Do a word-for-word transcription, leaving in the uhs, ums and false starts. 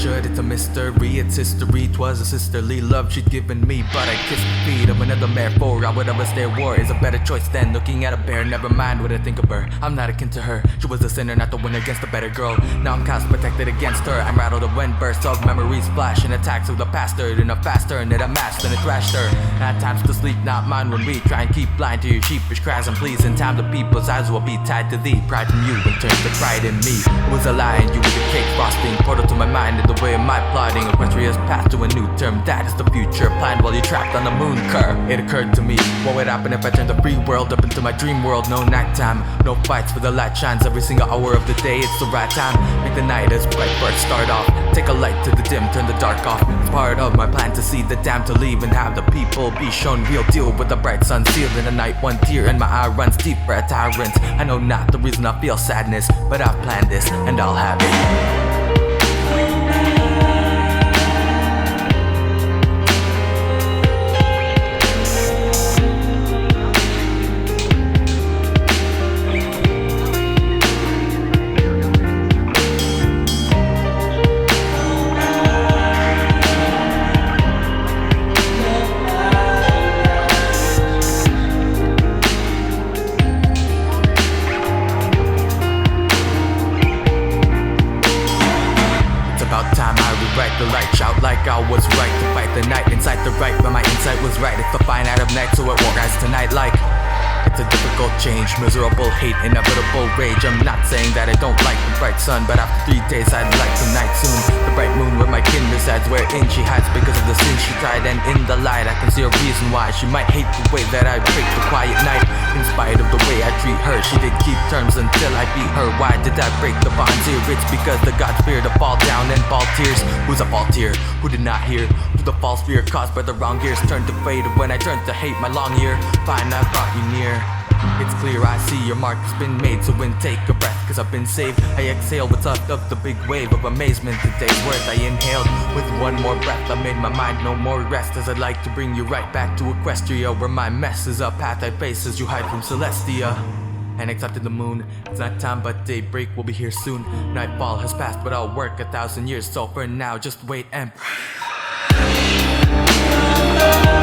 should, it's a mystery, it's history. 'Twas a sisterly love she'd given me, but I kissed the feet of another mare. For I would always stay war is a better choice than looking at a bear. Never mind what I think of her, I'm not akin to her. She was a sinner, not the one against a better girl. Now I'm cast protected against her. I'm rattled when bursts of memories flash, and attacks of the past stirred in a fast turn that I masked and it thrashed her. At times to sleep, not mine when we try and keep blind to your sheepish cries and pleas. In time the people's eyes will be tied to thee. Pride in you and turns to pride in me. It was a lie and you were the cake frosting. Portal to my mind in the way of my plotting. Equestria's path to a new term, that is the future. Planned while you're trapped on the moon curve. It occurred to me, what would happen if I turned the free world up into my dream world? No nighttime, no fights, for the light shines every single hour of the day. It's the right time, make the night as bright first start off. Take a light to the dim, turn the dark off. It's part of my plan to see the damned to leave and have the people be shown real deal. With the bright sun sealed in the night, one tear in my eye runs deep for a tyrant. I know not the reason I feel sadness, but I've planned this and I'll have it. About time I rewrite the light, shout like I was right to fight the night, inside the right, but my insight was right. It's the fine out of night, so it won't rise tonight like it's a difficult change, miserable hate, inevitable rage. I'm not saying that I don't like the bright sun, but after three days I'd like the night soon. The bright moon where my kin resides, wherein she hides because of the sin she tried. And in the light I can see a reason why she might hate the way that I break the quiet night. In spite of the way I treat her, she did keep terms until I beat her. Why did I break the bonds here? It's because the gods fear to fall down and fall tears. Who's a fault here? Who did not hear? Through the false fear caused by the wrong years, turned to fade when I turned to hate my long year. Fine, I brought you near. It's clear I see your mark has been made, so when take a breath, cause I've been saved. I exhale what's left of the big wave of amazement. Today's worth I inhaled with one more breath. I made my mind no more rest, as I'd like to bring you right back to Equestria, where my mess is a path I face as you hide from Celestia. And accepted the moon, it's not time but daybreak will be here soon. Nightfall has passed but I'll work a thousand years, so for now just wait and pray.